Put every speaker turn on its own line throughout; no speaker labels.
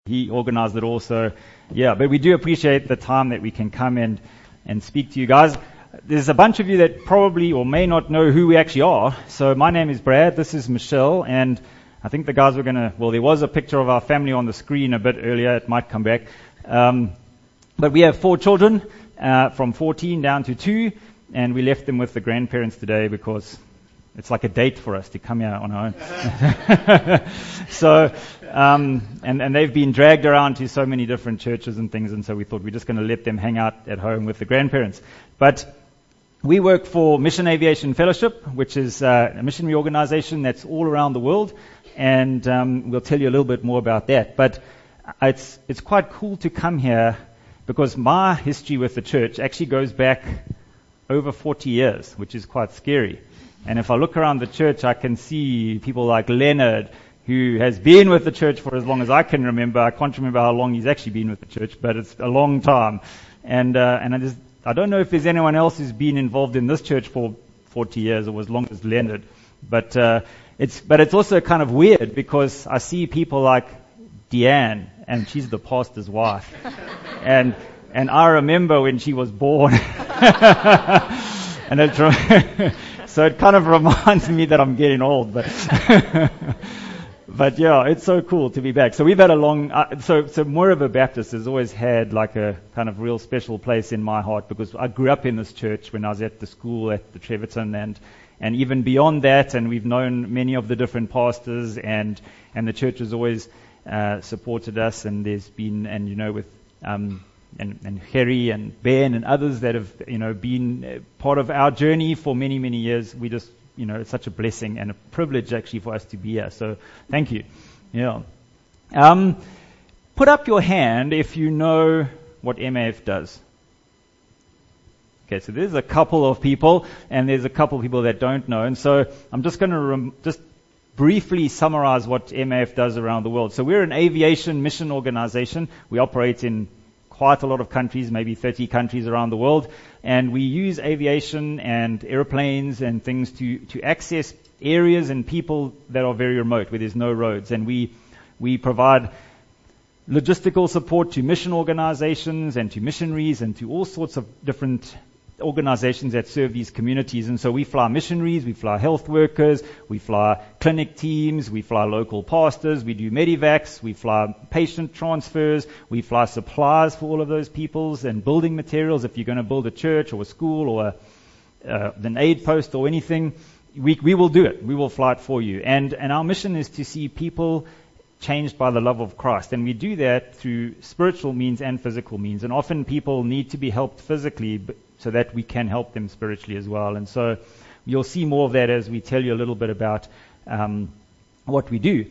he organized it all. So, yeah, but we do appreciate the time that we can come and speak to you guys. There's a bunch of you that probably or may not know who we actually are. So my name is Brad, this is Michelle, and I think the guys were there was a picture of our family on the screen a bit earlier, it might come back. But we have 4 children, from 14 down to 2, and we left them with the grandparents today because it's like a date for us to come here on our own. So, and they've been dragged around to so many different churches and things, and so we thought we're just going to let them hang out at home with the grandparents. But we work for Mission Aviation Fellowship, which is a missionary organization that's all around the world, and we'll tell you a little bit more about that. But it's quite cool to come here because my history with the church actually goes back over 40 years, which is quite scary. And if I look around the church, I can see people like Leonard, who has been with the church for as long as I can remember. I can't remember how long he's actually been with the church, but it's a long time. And I don't know if there's anyone else who's been involved in this church for 40 years or as long as Leonard. But it's also kind of weird because I see people like Deanne, and she's the pastor's wife. And I remember when she was born. And so it kind of reminds me that I'm getting old, but yeah, it's so cool to be back. So we've had a long, so Moreover Baptist has always had like a kind of real special place in my heart because I grew up in this church when I was at the school at the Treverton and even beyond that, and we've known many of the different pastors and the church has always supported us, and there's been, and with and Harry and Ben and others that have been part of our journey for many, many years. We just it's such a blessing and a privilege actually for us to be here. So thank you. Yeah. Put up your hand if you know what MAF does. Okay, so there's a couple of people, and there's a couple of people that don't know, and so I'm just going to just briefly summarize what MAF does around the world. So we're an aviation mission organization. We operate in quite a lot of countries, maybe 30 countries around the world, and we use aviation and airplanes and things to access areas and people that are very remote, where there's no roads. And we provide logistical support to mission organizations and to missionaries and to all sorts of different organizations that serve these communities. And so we fly missionaries, we fly health workers, we fly clinic teams, we fly local pastors, we do medivacs, we fly patient transfers, we fly supplies for all of those peoples and building materials. If you're going to build a church or a school or an aid post or anything, we will do it. We will fly it for you. And our mission is to see people changed by the love of Christ. And we do that through spiritual means and physical means. And often people need to be helped physically so that we can help them spiritually as well. And so you'll see more of that as we tell you a little bit about what we do.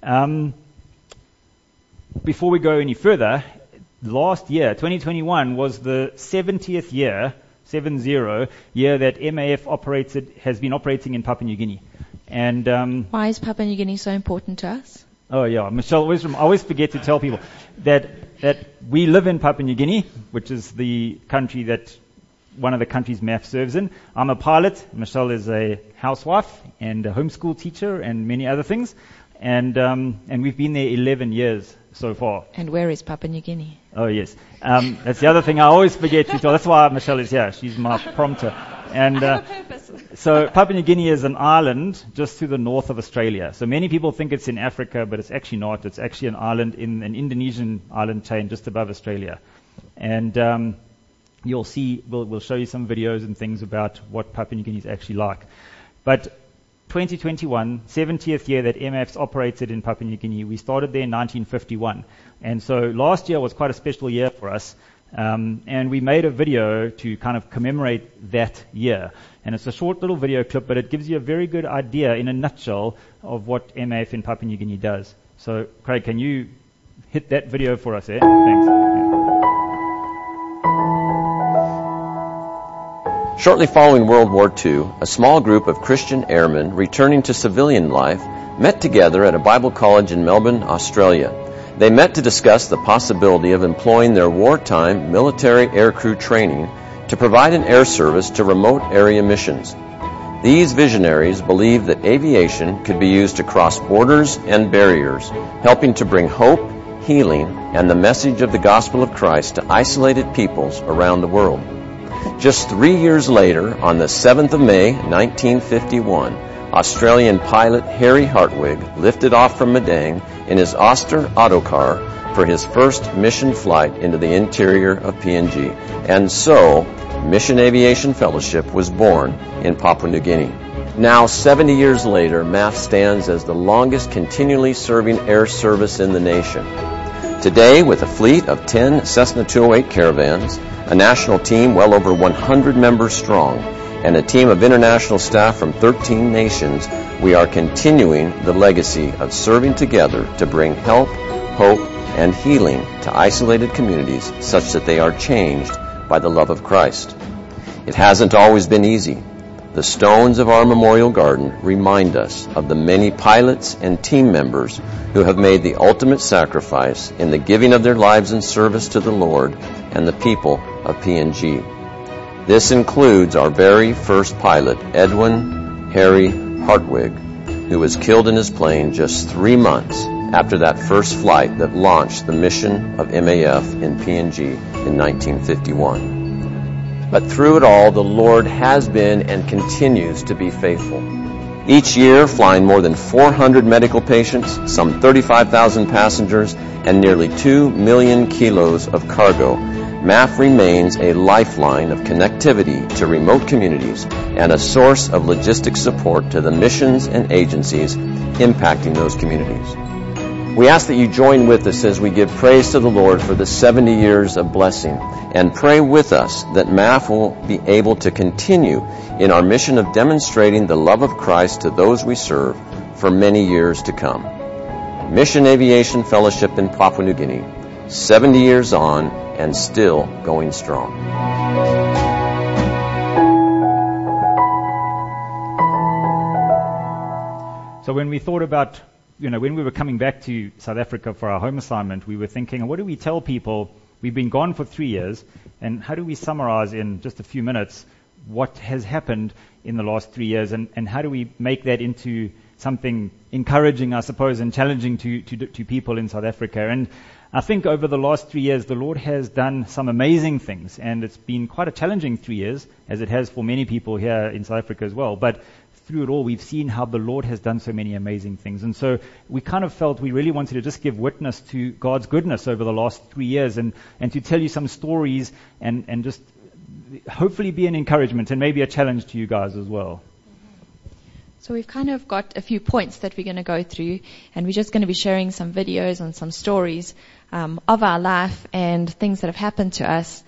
Before we go any further, last year, 2021, was the 70th year, 70 year that MAF has been operating in Papua New Guinea. And
why is Papua New Guinea so important to us?
Oh yeah, Michelle, I always forget to tell people that we live in Papua New Guinea, which is the country that one of the countries MAF serves in. I'm a pilot. Michelle is a housewife and a homeschool teacher and many other things. And we've been there 11 years so far.
And where is Papua New Guinea?
Oh yes, that's the other thing I always forget to tell. That's why Michelle is here. She's my prompter. And so Papua New Guinea is an island just to the north of Australia. So many people think it's in Africa, but it's actually not. It's actually an island in an Indonesian island chain just above Australia. And you'll see, we'll show you some videos and things about what Papua New Guinea is actually like. But 2021, 70th year that MAF's operated in Papua New Guinea. We started there in 1951. And so last year was quite a special year for us. And we made a video to kind of commemorate that year. And it's a short little video clip, but it gives you a very good idea in a nutshell of what MAF in Papua New Guinea does. So, Craig, can you hit that video for us, eh? Thanks. Yeah.
Shortly following World War II, a small group of Christian airmen returning to civilian life met together at a Bible college in Melbourne, Australia. They met to discuss the possibility of employing their wartime military aircrew training to provide an air service to remote area missions. These visionaries believed that aviation could be used to cross borders and barriers, helping to bring hope, healing, and the message of the gospel of Christ to isolated peoples around the world. Just 3 years later, on the 7th of May, 1951, Australian pilot Harry Hartwig lifted off from Madang in his Oster autocar for his first mission flight into the interior of PNG. And so, Mission Aviation Fellowship was born in Papua New Guinea. Now, 70 years later, MAF stands as the longest continually serving air service in the nation. Today, with a fleet of 10 Cessna 208 Caravans, a national team well over 100 members strong, and a team of international staff from 13 nations, we are continuing the legacy of serving together to bring help, hope, and healing to isolated communities such that they are changed by the love of Christ. It hasn't always been easy. The stones of our memorial garden remind us of the many pilots and team members who have made the ultimate sacrifice in the giving of their lives in service to the Lord and the people of PNG. This includes our very first pilot, Edwin Harry Hartwig, who was killed in his plane just 3 months after that first flight that launched the mission of MAF in PNG in 1951. But through it all, the Lord has been and continues to be faithful. Each year, flying more than 400 medical patients, some 35,000 passengers, and nearly 2 million kilos of cargo, MAF remains a lifeline of connectivity to remote communities and a source of logistic support to the missions and agencies impacting those communities. We ask that you join with us as we give praise to the Lord for the 70 years of blessing, and pray with us that MAF will be able to continue in our mission of demonstrating the love of Christ to those we serve for many years to come. Mission Aviation Fellowship in Papua New Guinea, 70 years on and still going strong.
So when we thought about, when we were coming back to South Africa for our home assignment, we were thinking, what do we tell people? We've been gone for 3 years, and how do we summarize in just a few minutes what has happened in the last 3 years, and how do we make that into something encouraging, I suppose, and challenging to people in South Africa? And I think over the last 3 years, the Lord has done some amazing things, and it's been quite a challenging 3 years, as it has for many people here in South Africa as well. But through it all, we've seen how the Lord has done so many amazing things. And so we kind of felt we really wanted to just give witness to God's goodness over the last 3 years and to tell you some stories and just hopefully be an encouragement and maybe a challenge to you guys as well.
So we've kind of got a few points that we're going to go through, and we're just going to be sharing some videos and some stories of our life and things that have happened to us,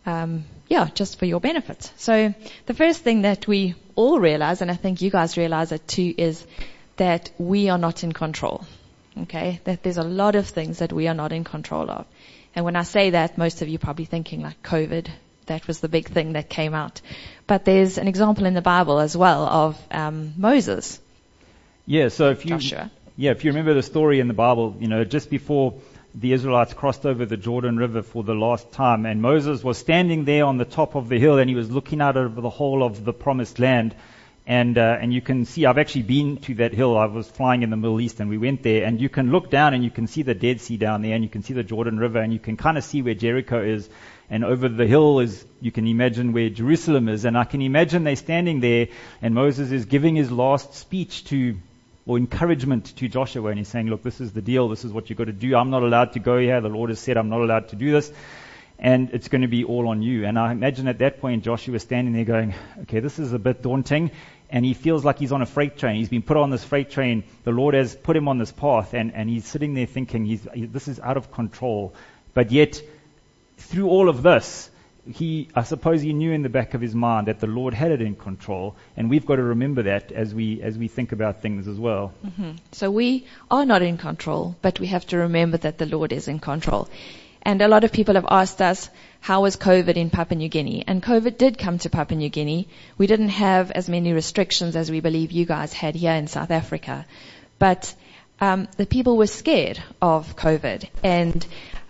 just for your benefit. So the first thing that we all realize, and I think you guys realize it too, is that we are not in control. Okay? That there's a lot of things that we are not in control of. And when I say that, most of you are probably thinking like COVID. That was the big thing that came out. But there's an example in the Bible as well of Moses.
Yeah, so if you remember the story in the Bible, just before the Israelites crossed over the Jordan River for the last time, and Moses was standing there on the top of the hill, and he was looking out over the whole of the promised land. And you can see, I've actually been to that hill. I was flying in the Middle East, and we went there, and you can look down and you can see the Dead Sea down there, and you can see the Jordan River, and you can kind of see where Jericho is. And over the hill you can imagine where Jerusalem is. And I can imagine they're standing there, and Moses is giving his last speech or encouragement to Joshua, and he's saying, look, this is the deal, this is what you've got to do. I'm not allowed to go here. The Lord has said I'm not allowed to do this, and it's going to be all on you. And I imagine at that point Joshua is standing there going, okay, this is a bit daunting, and he feels like he's on a freight train. He's been put on this freight train. The Lord has put him on this path, and he's sitting there thinking this is out of control. But yet, through all of this, I suppose he knew in the back of his mind that the Lord had it in control, and we've got to remember that as we think about things as well.
Mm-hmm. So we are not in control, but we have to remember that the Lord is in control. And a lot of people have asked us, how was COVID in Papua New Guinea? And COVID did come to Papua New Guinea. We didn't have as many restrictions as we believe you guys had here in South Africa. But the people were scared of COVID, and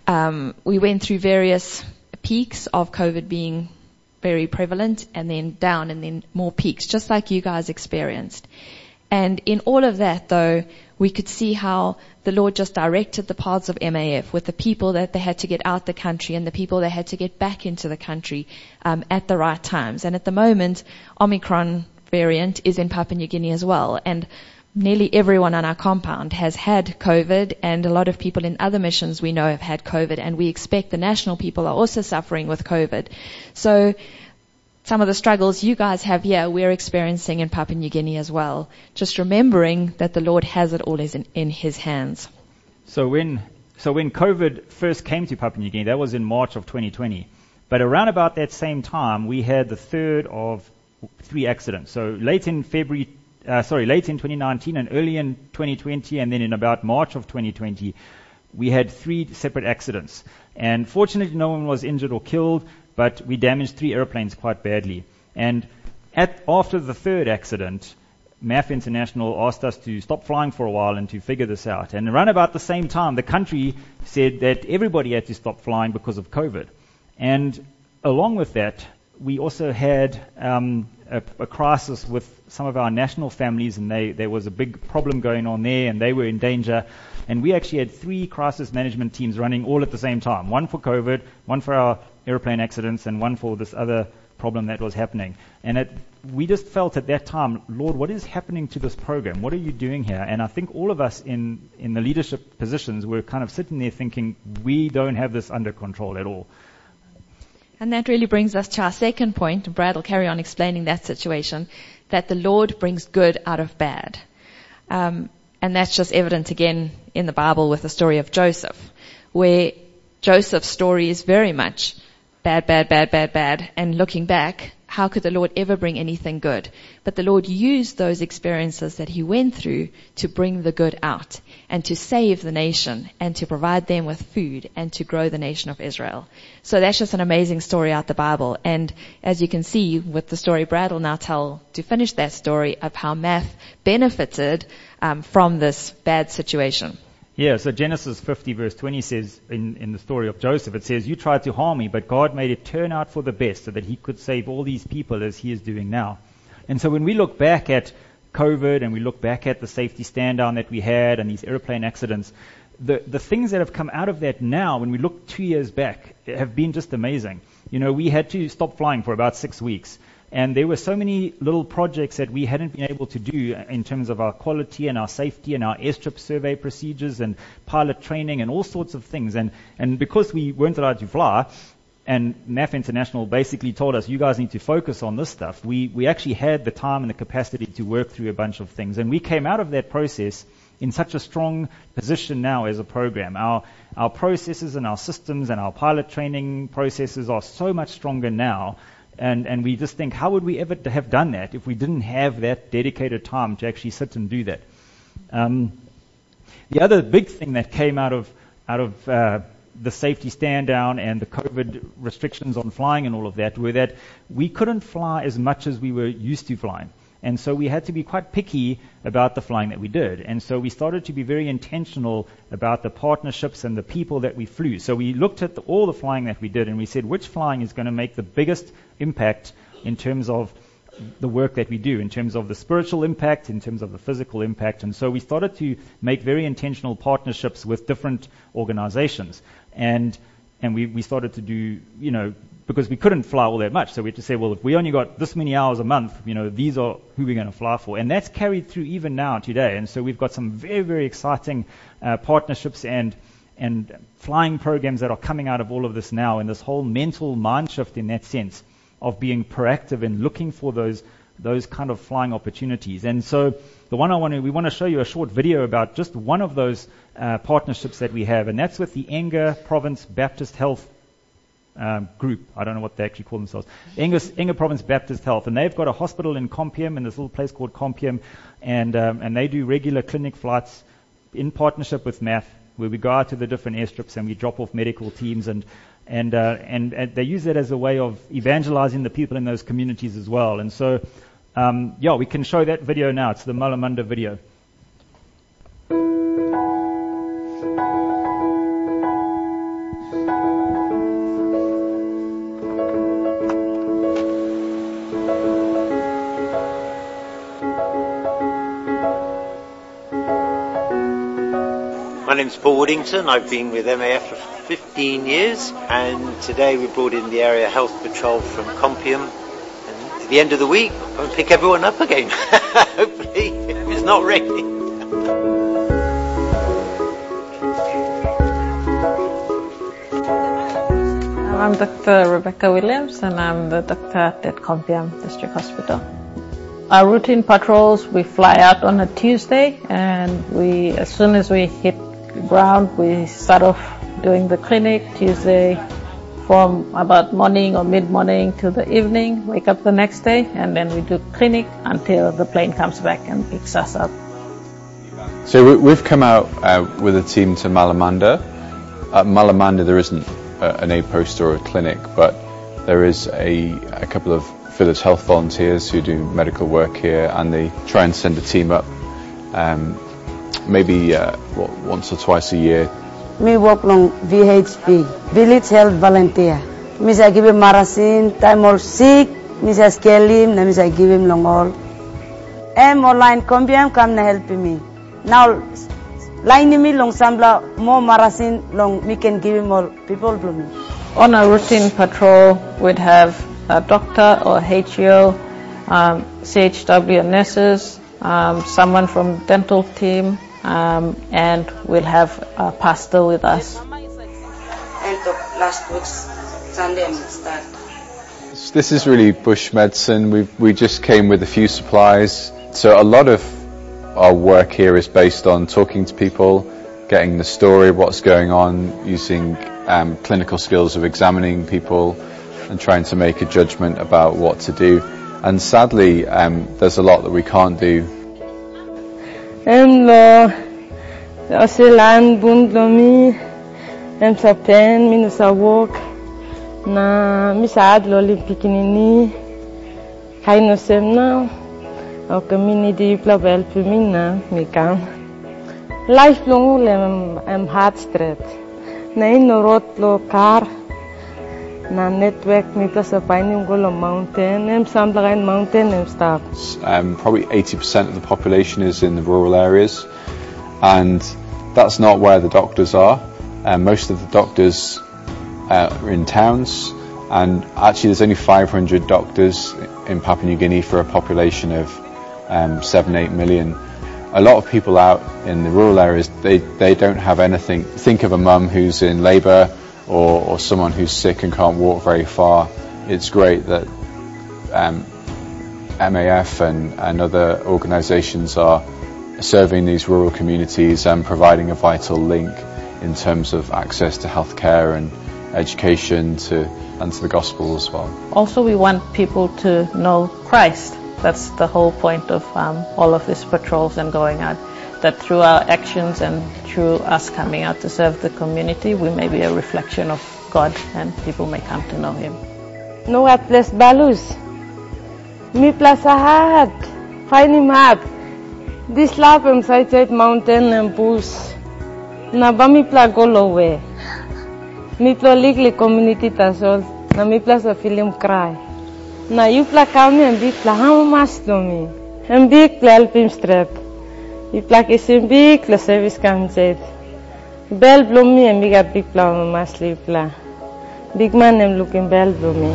we went through various peaks of COVID being very prevalent, and then down, and then more peaks, just like you guys experienced. And in all of that, though, we could see how the Lord just directed the paths of MAF with the people that they had to get out the country and the people they had to get back into the country at the right times. And at the moment, Omicron variant is in Papua New Guinea as well. And nearly everyone on our compound has had COVID, and a lot of people in other missions we know have had COVID, and we expect the national people are also suffering with COVID. So some of the struggles you guys have here, we're experiencing in Papua New Guinea as well. Just remembering that the Lord has it all in His hands.
So when COVID first came to Papua New Guinea, that was in March of 2020. But around about that same time, we had the third of 3 accidents. So late in 2019 and early in 2020, and then in about March of 2020, we had 3 separate accidents. And fortunately, no one was injured or killed, but we damaged 3 airplanes quite badly. And after the third accident, MAF International asked us to stop flying for a while and to figure this out. And around about the same time, the country said that everybody had to stop flying because of COVID. And along with that, we also had a crisis with some of our national families, and there was a big problem going on there, and they were in danger. And we actually had 3 crisis management teams running all at the same time. One for COVID, one for our airplane accidents, and one for this other problem that was happening. And we just felt at that time, Lord, what is happening to this program? What are you doing here? And I think all of us in the leadership positions were kind of sitting there thinking, we don't have this under control at all.
And that really brings us to our second point, and Brad will carry on explaining that situation, that the Lord brings good out of bad. And that's just evident again in the Bible with the story of Joseph, where Joseph's story is very much bad, bad, bad, bad, bad. And looking back, how could the Lord ever bring anything good? But the Lord used those experiences that he went through to bring the good out and to save the nation and to provide them with food and to grow the nation of Israel. So that's just an amazing story out the Bible. And as you can see with the story Brad will now tell to finish that story of how MAF benefited from this bad situation.
Yeah, so Genesis 50 verse 20 says in the story of Joseph, it says, you tried to harm me, but God made it turn out for the best so that he could save all these people as he is doing now. And so when we look back at COVID and we look back at the safety stand down that we had and these airplane accidents, the things that have come out of that now, when we look 2 years back, have been just amazing. You know, we had to stop flying for about 6 weeks. And there were so many little projects that we hadn't been able to do in terms of our quality and our safety and our airstrip survey procedures and pilot training and all sorts of things. And because we weren't allowed to fly, and MAF International basically told us, you guys need to focus on this stuff, we actually had the time and the capacity to work through a bunch of things. And we came out of that process in such a strong position now as a program. Our processes and our systems and our pilot training processes are so much stronger now. And we just think, how would we ever have done that if we didn't have that dedicated time to actually sit and do that? The other big thing that came out of the safety stand down and the COVID restrictions on flying and all of that were that we couldn't fly as much as we were used to flying. And so we had to be quite picky about the flying that we did. And so we started to be very intentional about the partnerships and the people that we flew. So we looked at all the flying that we did and we said, which flying is going to make the biggest impact in terms of the work that we do, in terms of the spiritual impact, in terms of the physical impact. And so we started to make very intentional partnerships with different organizations. And we started to do, because we couldn't fly all that much. So we had to say, well, if we only got this many hours a month, these are who we're going to fly for. And that's carried through even now today. And so we've got some very, very exciting partnerships and flying programs that are coming out of all of this now, and this whole mental mind shift in that sense of being proactive and looking for those kind of flying opportunities. And so the one we want to show you a short video about just one of those partnerships that we have, and that's with the Enga Province Baptist Health group. I don't know what they actually call themselves. Enga Province Baptist Health, and they've got a hospital in Compium, in this little place called Compium, and they do regular clinic flights in partnership with MAF, where we go out to the different airstrips and we drop off medical teams, and they use that as a way of evangelizing the people in those communities as well. And so, we can show that video now. It's the Malamunda video.
name's Paul Woodington. I've been with MAF for 15 years, and today we brought in the Area Health Patrol from Compium. And at the end of the week, I'll pick everyone up again. Hopefully, if it's not raining.
I'm Dr. Rebecca Williams, and I'm the doctor at Compium District Hospital. Our routine patrols, we fly out on a Tuesday, and as soon as we hit the ground, we start off doing the clinic Tuesday from about morning or mid-morning to the evening, wake up the next day, and then we do clinic until the plane comes back and picks us up.
So we've come out with a team to Malamanda. At Malamanda there isn't an aid post or a clinic, but there is a couple of Village Health volunteers who do medical work here, and they try and send a team up maybe once or twice a year.
Me work long VHP, Village Health Volunteer. Me say give him marasin, time all sick, me say scale him, me say give him long all. Online Compium come to help me. Now line me long sambla more marasin long me can give him all people to me.
On a routine patrol, we'd have a doctor or HO, CHW nurses, someone from dental team, and we'll have a pastor with us.
End of last week's Sunday I'm start.
This is really bush medicine. We just came with a few supplies. So a lot of our work here is based on talking to people, getting the story, what's going on, using clinical skills of examining people and trying to make a judgment about what to do. And sadly, there's a lot that we can't do.
Lifelong hard straight. No road lo car. Na network me plus a finding go on mountain, some mountain and stuff.
Probably 80% of the population is in the rural areas, and that's not where the doctors are. Most of the doctors are in towns, and actually there's only 500 doctors in Papua New Guinea for a population of 7-8 million. A lot of people out in the rural areas, they don't have anything. Think of a mum who's in labour, or someone who's sick and can't walk very far. It's great that MAF and other organisations are serving these rural communities and providing a vital link in terms of access to healthcare and education and to the gospel as well.
Also, we want people to know Christ. That's the whole point of all of these patrols and going out, that through our actions and through us coming out to serve the community, we may be a reflection of God and people may come to know Him.
No at place balus. Mi place ahat. Find map. This lap inside mountain and bulls. Na ba mi pla go lowe. Mi pla likely community tasol. Na mi place a film cry. Na you pla kami and big pla how much to me. And big pla help him strap. You plak is in big la service comes it. Bell blow me and big a big pla must sleep pla. Big man am looking bell blow me.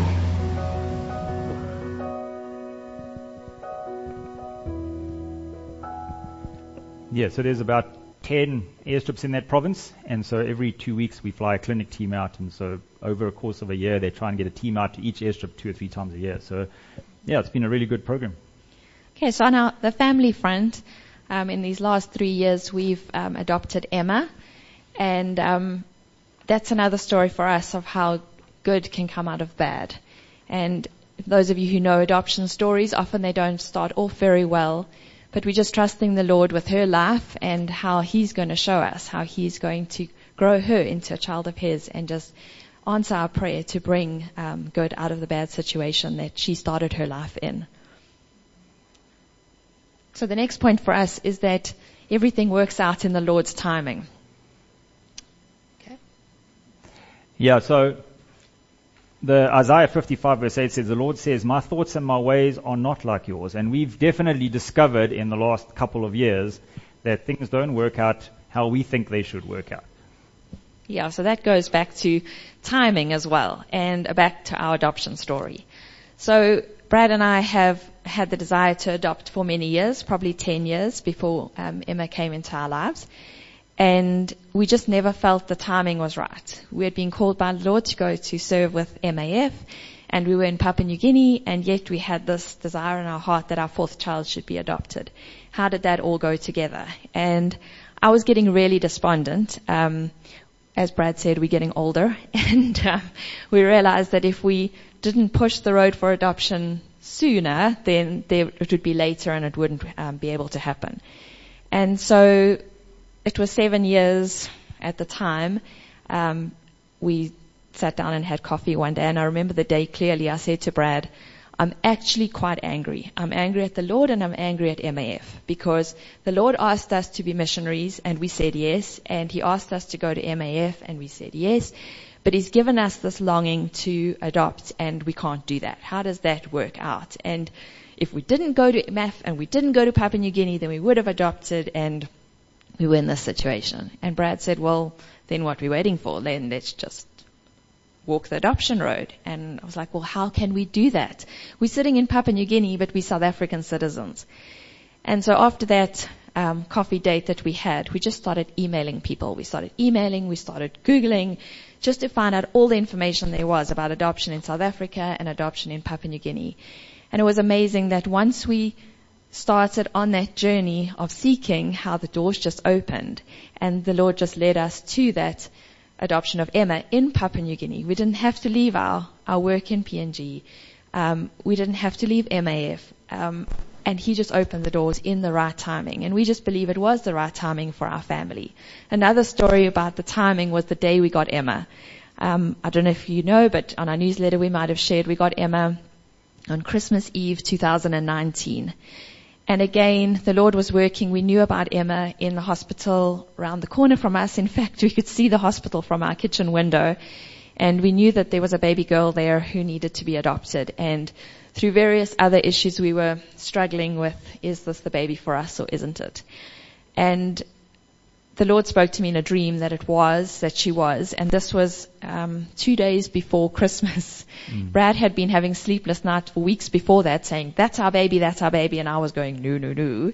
Yeah, so there's about 10 airstrips in that province, and so every 2 weeks we fly a clinic team out, and so over a course of a year they try and get a team out to each airstrip 2 or 3 times a year. So yeah, it's been a really good program.
Okay, so on the family front, in these last 3 years we've adopted Emma, and that's another story for us of how good can come out of bad. And those of you who know adoption stories, often they don't start off very well, but we're just trusting the Lord with her life and how He's going to show us, how He's going to grow her into a child of His and just answer our prayer to bring good out of the bad situation that she started her life in. So the next point for us is that everything works out in the Lord's timing. Okay.
Yeah, so the Isaiah 55 verse 8 says, the Lord says, my thoughts and my ways are not like yours. And we've definitely discovered in the last couple of years that things don't work out how we think they should work out.
Yeah, so that goes back to timing as well, and back to our adoption story. So Brad and I have had the desire to adopt for many years, probably 10 years before Emma came into our lives. And we just never felt the timing was right. We had been called by the Lord to go to serve with MAF, and we were in Papua New Guinea, and yet we had this desire in our heart that our fourth child should be adopted. How did that all go together? And I was getting really despondent. As Brad said, we're getting older, and we realized that if we didn't push the road for adoption sooner, then it would be later and it wouldn't be able to happen. And so it was 7 years at the time. We sat down and had coffee one day, and I remember the day clearly. I said to Brad, I'm actually quite angry. I'm angry at the Lord and I'm angry at MAF, because the Lord asked us to be missionaries and we said yes, and He asked us to go to MAF and we said yes, but He's given us this longing to adopt and we can't do that. How does that work out? And if we didn't go to MAF and we didn't go to Papua New Guinea, then we would have adopted, and we were in this situation. And Brad said, well, then what are we waiting for? Then let's just walk the adoption road. And I was like, well, how can we do that? We're sitting in Papua New Guinea, but we're South African citizens. And so after that coffee date that we had, we just started emailing people. We started Googling, just to find out all the information there was about adoption in South Africa and adoption in Papua New Guinea. And it was amazing that once we started on that journey of seeking, how the doors just opened, and the Lord just led us to that adoption of Emma in Papua New Guinea. We didn't have to leave our work in PNG. We didn't have to leave MAF. And He just opened the doors in the right timing. And we just believe it was the right timing for our family. Another story about the timing was the day we got Emma. I don't know if you know, but on our newsletter we might have shared we got Emma on Christmas Eve 2019. And again, the Lord was working. We knew about Emma in the hospital around the corner from us. In fact, we could see the hospital from our kitchen window. And we knew that there was a baby girl there who needed to be adopted. And through various other issues we were struggling with, is this the baby for us or isn't it? And the Lord spoke to me in a dream that she was. And this was 2 days before Christmas. Brad had been having sleepless nights for weeks before that, saying, that's our baby. And I was going, no.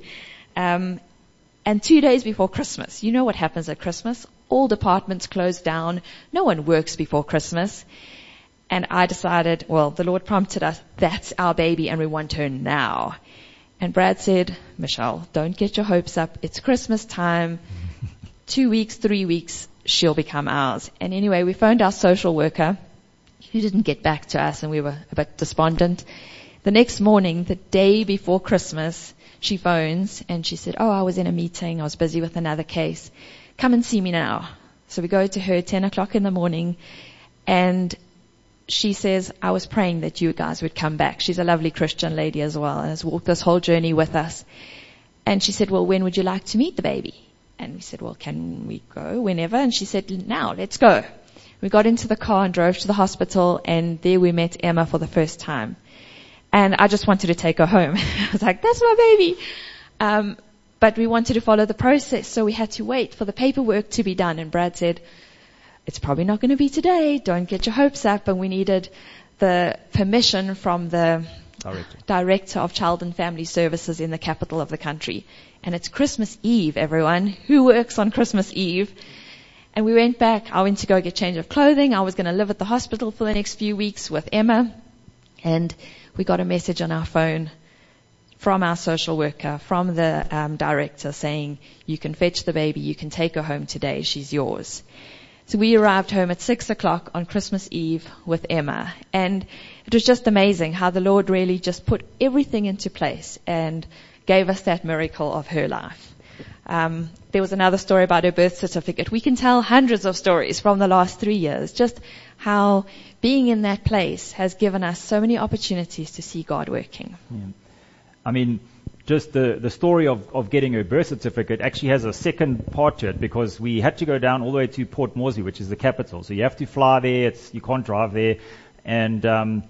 And 2 days before Christmas, you know what happens at Christmas? All departments close down. No one works before Christmas. And I decided, well, the Lord prompted us, that's our baby and we want her now. And Brad said, Michelle, don't get your hopes up. It's Christmas time. 2 weeks, 3 weeks, she'll become ours. And anyway, we phoned our social worker, who didn't get back to us, and we were a bit despondent. The next morning, the day before Christmas, she phones and she said, I was in a meeting. I was busy with another case. Come and see me now. So we go to her 10 o'clock in the morning, and she says, I was praying that you guys would come back. She's a lovely Christian lady as well and has walked this whole journey with us. And she said, well, when would you like to meet the baby? And we said, well, can we go whenever? And she said, now, let's go. We got into the car and drove to the hospital, and there we met Emma for the first time. And I just wanted to take her home. I was like, that's my baby. But we wanted to follow the process, so we had to wait for the paperwork to be done. And Brad said, it's probably not going to be today. Don't get your hopes up. And we needed the permission from the Director of Child and Family Services in the capital of the country. And it's Christmas Eve, everyone. Who works on Christmas Eve? And we went back. I went to go get change of clothing. I was going to live at the hospital for the next few weeks with Emma. And we got a message on our phone from our social worker, from the director, saying, you can fetch the baby. You can take her home today. She's yours. So we arrived home at 6 o'clock on Christmas Eve with Emma. And it was just amazing how the Lord really just put everything into place and gave us that miracle of her life. There was another story about her birth certificate. We can tell hundreds of stories from the last 3 years, just how being in that place has given us so many opportunities to see God working.
Yeah. I mean, just the story of getting her birth certificate actually has a second part to it, because we had to go down all the way to Port Moresby, which is the capital. So you have to fly there. You can't drive there. And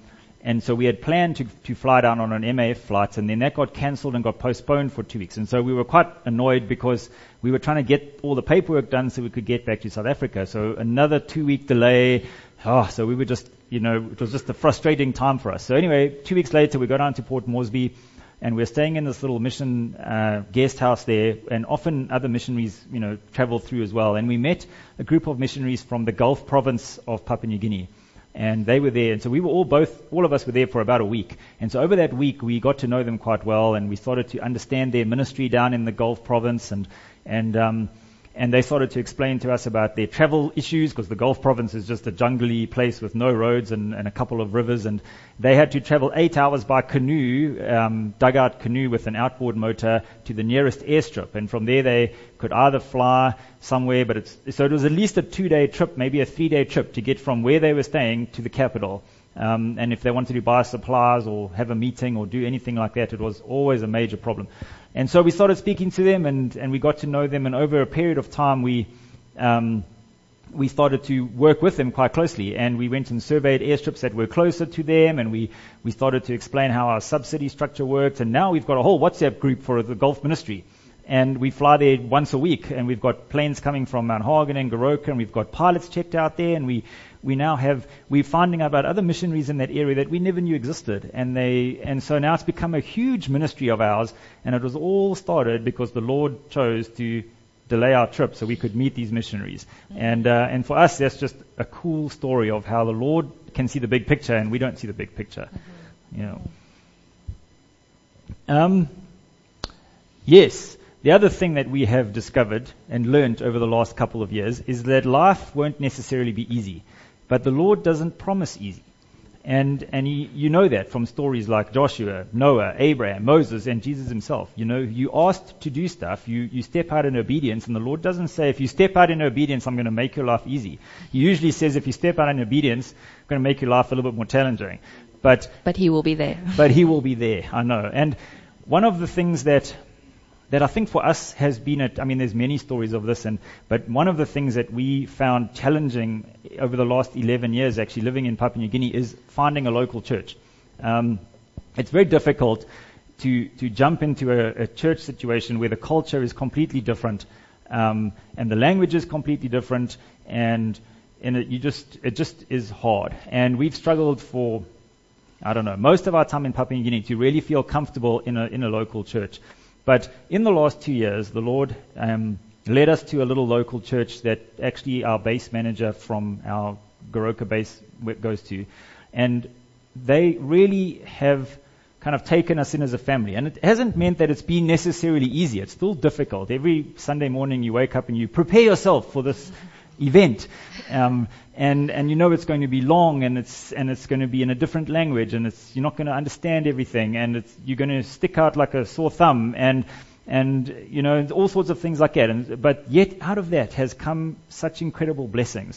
And so we had planned to fly down on an MAF flight, and then that got cancelled and got postponed for 2 weeks. And so we were quite annoyed because we were trying to get all the paperwork done so we could get back to South Africa. So another 2-week delay. So we were just, it was just a frustrating time for us. So anyway, 2 weeks later, we got down to Port Moresby, and we're staying in this little mission guest house there, and often other missionaries, travel through as well. And we met a group of missionaries from the Gulf province of Papua New Guinea. And they were there, and so we were all of us were there for about a week. And so over that week, we got to know them quite well, and we started to understand their ministry down in the Gulf province, and they started to explain to us about their travel issues, because the Gulf province is just a jungly place with no roads and a couple of rivers, and they had to travel 8 hours by canoe, dugout canoe with an outboard motor, to the nearest airstrip, and from there they could either fly somewhere, so it was at least a 2-day trip, maybe a 3-day trip, to get from where they were staying to the capital. And if they wanted to buy supplies or have a meeting or do anything like that, it was always a major problem. And so we started speaking to them, and we got to know them, and over a period of time we started to work with them quite closely, and we went and surveyed airstrips that were closer to them, and we started to explain how our subsidy structure worked, and now we've got a whole WhatsApp group for the Gulf ministry. And we fly there once a week, and we've got planes coming from Mount Hagen and Goroka, and we've got pilots checked out there, and we're finding out about other missionaries in that area that we never knew existed, and so now it's become a huge ministry of ours, and it was all started because the Lord chose to delay our trip so we could meet these missionaries, and for us that's just a cool story of how the Lord can see the big picture and we don't see the big picture. Yes. The other thing that we have discovered and learned over the last couple of years is that life won't necessarily be easy, but the Lord doesn't promise easy. And you know that from stories like Joshua, Noah, Abraham, Moses, and Jesus himself. You asked to do stuff, you step out in obedience, and the Lord doesn't say, if you step out in obedience, I'm going to make your life easy. He usually says, if you step out in obedience, I'm going to make your life a little bit more challenging. But He will be there. But He will be there, I know. And one of the things that I think for us has been there's many stories of this, but one of the things that we found challenging over the last 11 years actually living in Papua New Guinea is finding a local church. It's very difficult to jump into a church situation where the culture is completely different, and the language is completely different, and it just is hard. And we've struggled for, most of our time in Papua New Guinea to really feel comfortable in a local church. But in the last 2 years, the Lord led us to a little local church that actually our base manager from our Goroka base goes to. And they really have kind of taken us in as a family. And it hasn't meant that it's been necessarily easy. It's still difficult. Every Sunday morning you wake up and you prepare yourself for this event. And it's going to be long, and it's going to be in a different language, and you're not going to understand everything, and you're going to stick out like a sore thumb, and all sorts of things like that. But yet out of that has come such incredible blessings.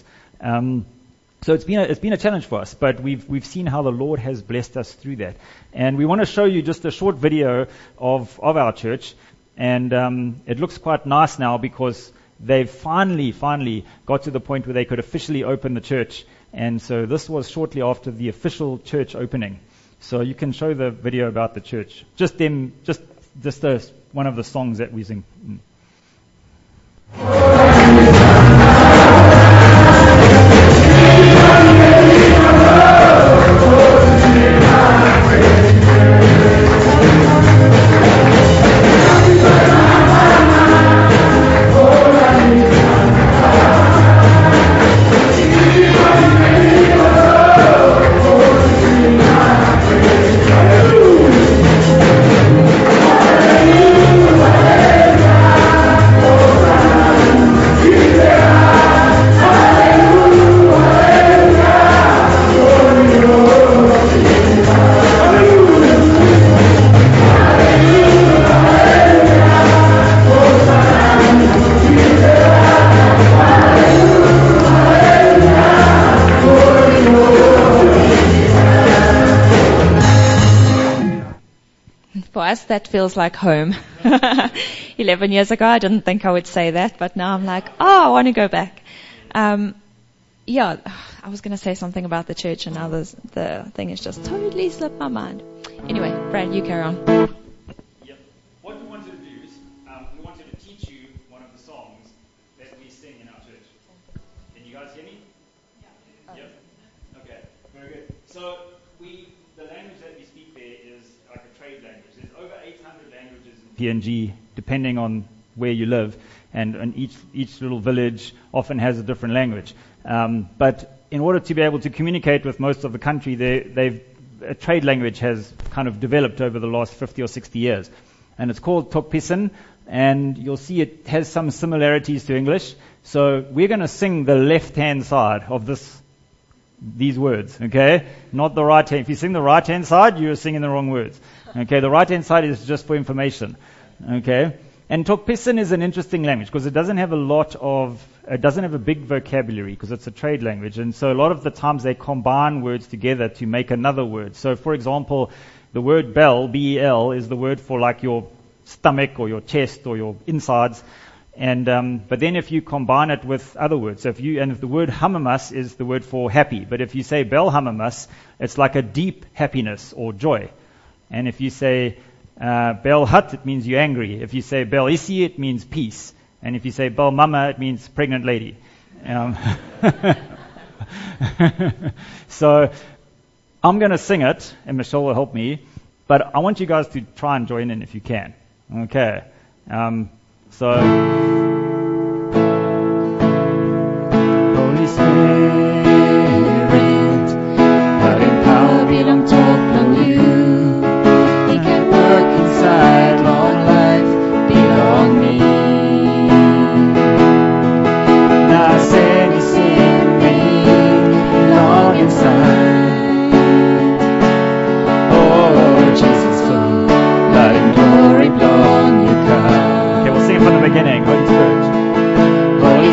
So it's been a challenge for us, but we've seen how the Lord has blessed us through that. And we want to show you just a short video of our church, and it looks quite nice now because they've finally got to the point where they could officially open the church. And so this was shortly after the official church opening. So you can show the video about the church. Just one of the songs that we sing.
That feels like home. 11 years ago, I didn't think I would say that, but now I'm like, I want to go back. yeah, I was going to say something about the church, and now the thing has just totally slipped my mind. Anyway, Brad, you carry on.
Yep. What we wanted to do is we wanted to teach you one of the songs that we sing in our church. Can you guys hear me? Yeah. Yep. Okay. Very good. So the language that we speak there is like a trade language. There's over 800 languages in PNG, depending on where you live, and each little village often has a different language. But in order to be able to communicate with most of the country, a trade language has kind of developed over the last 50 or 60 years. And it's called Tok Pisin, and you'll see it has some similarities to English. So we're going to sing the left-hand side of these words, okay? Not the right-hand. If you sing the right-hand side, you're singing the wrong words. Okay, the right-hand side is just for information. Okay? And Tok Pisin is an interesting language because it doesn't have a big vocabulary because it's a trade language. And so a lot of the times they combine words together to make another word. So for example, the word bel, B-E-L, is the word for like your stomach or your chest or your insides. And but then if you combine it with other words, so if the word hamamas is the word for happy, but if you say bel hamamas, it's like a deep happiness or joy. And if you say bel hut, it means you're angry. If you say bel isi, it means peace. And if you say bel mama, it means pregnant lady. So I'm going to sing it, and Michelle will help me. But I want you guys to try and join in if you can. Okay. So, Holy Spirit, but in power belong to you. He can work inside, long life belong me. Now send me long inside. Oh, Jesus, let in glory belong you come. Sing from the beginning. Holy Spirit. Holy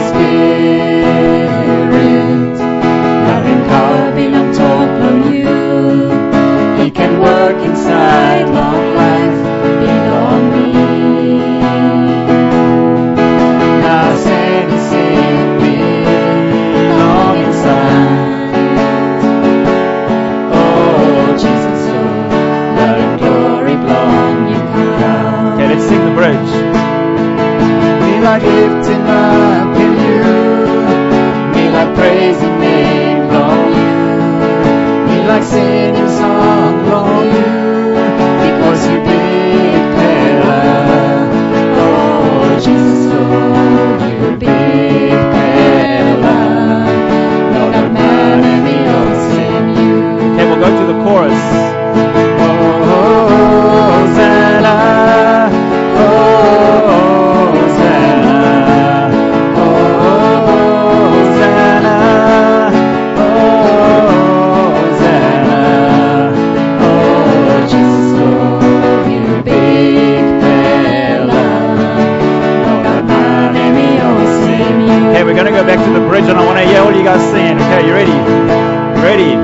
Spirit, loving power belong to you. He can work inside, long life belong me. Now send me long inside. Oh, Jesus, loving glory belong you come. Okay, let's sing the bridge. Like lifting up in you, me like praising name, long you, me like singing song, long you, because you big fella, oh Jesus, Lord, you big fella, no man and me all same you. Okay, we'll go to the chorus. Oh, Hosanna, we're going to go back to the bridge, and I want to hear all you guys singing. Okay, you ready? Ready?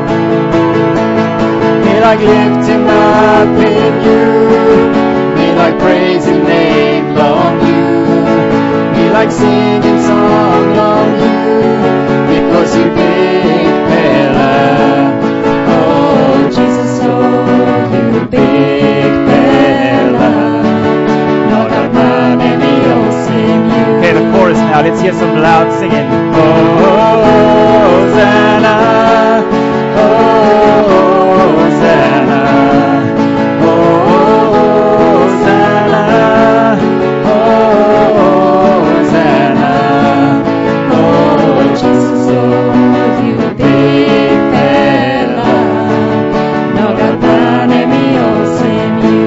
Me like lifting up in you, me like praising name, long you, me like singing song, long you, because you big fella. Oh, Jesus, Lord, you big fella. Not a man and the old same you. Okay, the chorus now. Let's hear some loud singing. Hosanna, Hosanna, Hosanna, Hosanna. Oh, Jesus, Lord, you big fella. No God man and me all same you.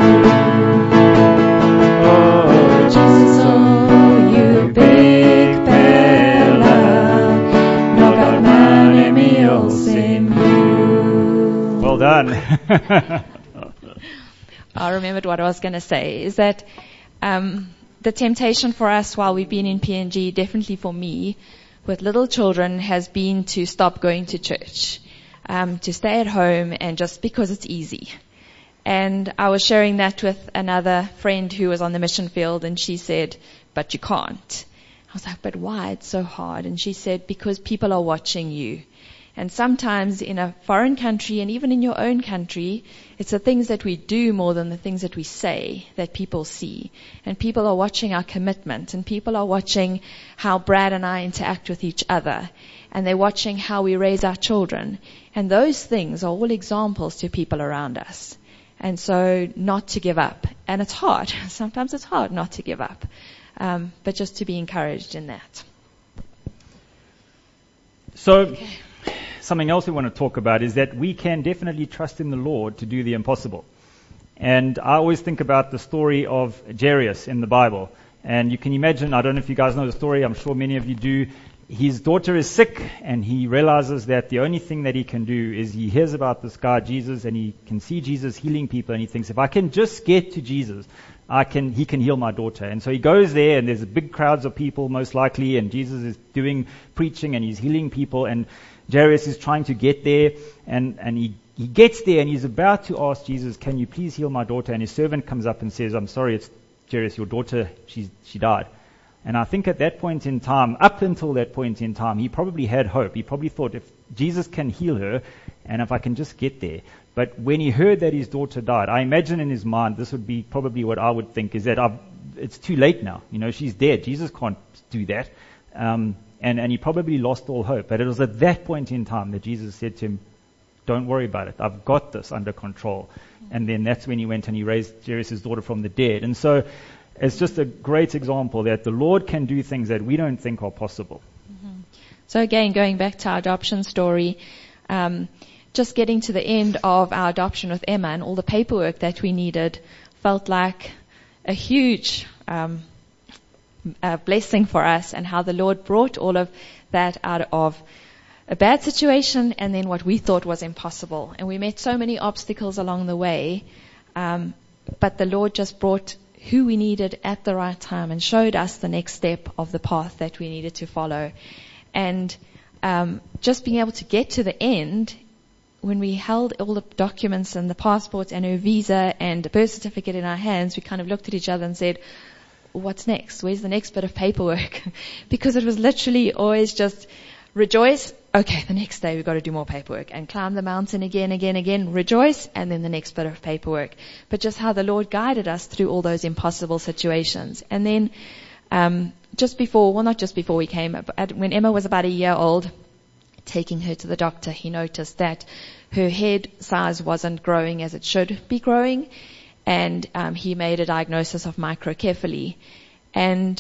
Oh, Jesus, oh, you big fella. No God man and me all same you. Well done.
I remembered what I was going to say, is that the temptation for us while we've been in PNG, definitely for me, with little children, has been to stop going to church, to stay at home and just because it's easy. And I was sharing that with another friend who was on the mission field, and she said, but you can't. I was like, but why? It's so hard. And she said, because people are watching you. And sometimes in a foreign country and even in your own country, it's the things that we do more than the things that we say that people see. And people are watching our commitment, and people are watching how Brad and I interact with each other. And they're watching how we raise our children. And those things are all examples to people around us. And so not to give up. And it's hard. Sometimes it's hard not to give up. But just to be encouraged in that.
So, something else we want to talk about is that we can definitely trust in the Lord to do the impossible. And I always think about the story of Jairus in the Bible. And you can imagine, I don't know if you guys know the story, I'm sure many of you do. His daughter is sick, and he realizes that the only thing that he can do is he hears about this guy, Jesus, and he can see Jesus healing people, and he thinks, if I can just get to Jesus, he can heal my daughter. And so he goes there, and there's big crowds of people, most likely, and Jesus is doing preaching, and he's healing people, and Jairus is trying to get there, and he gets there, and he's about to ask Jesus, can you please heal my daughter? And his servant comes up and says, I'm sorry, it's Jairus, your daughter, she died. And I think at that point in time, up until that point in time, he probably had hope. He probably thought, if Jesus can heal her, and if I can just get there. But when he heard that his daughter died, I imagine in his mind, this would be probably what I would think, is that it's too late now. She's dead. Jesus can't do that. And he probably lost all hope. But it was at that point in time that Jesus said to him, don't worry about it. I've got this under control. And then that's when he went and he raised Jairus' daughter from the dead. And so it's just a great example that the Lord can do things that we don't think are possible.
Mm-hmm. So again, going back to our adoption story, just getting to the end of our adoption with Emma and all the paperwork that we needed felt like a huge blessing for us, and how the Lord brought all of that out of a bad situation and then what we thought was impossible. And we met so many obstacles along the way, but the Lord just brought who we needed at the right time and showed us the next step of the path that we needed to follow. And just being able to get to the end, when we held all the documents and the passports and her visa and the birth certificate in our hands, we kind of looked at each other and said, what's next? Where's the next bit of paperwork? Because it was literally always just rejoice. Okay, the next day we've got to do more paperwork, and climb the mountain again, rejoice, and then the next bit of paperwork. But just how the Lord guided us through all those impossible situations. And then not just before we came, but when Emma was about a year old, taking her to the doctor, he noticed that her head size wasn't growing as it should be growing, and he made a diagnosis of microcephaly. And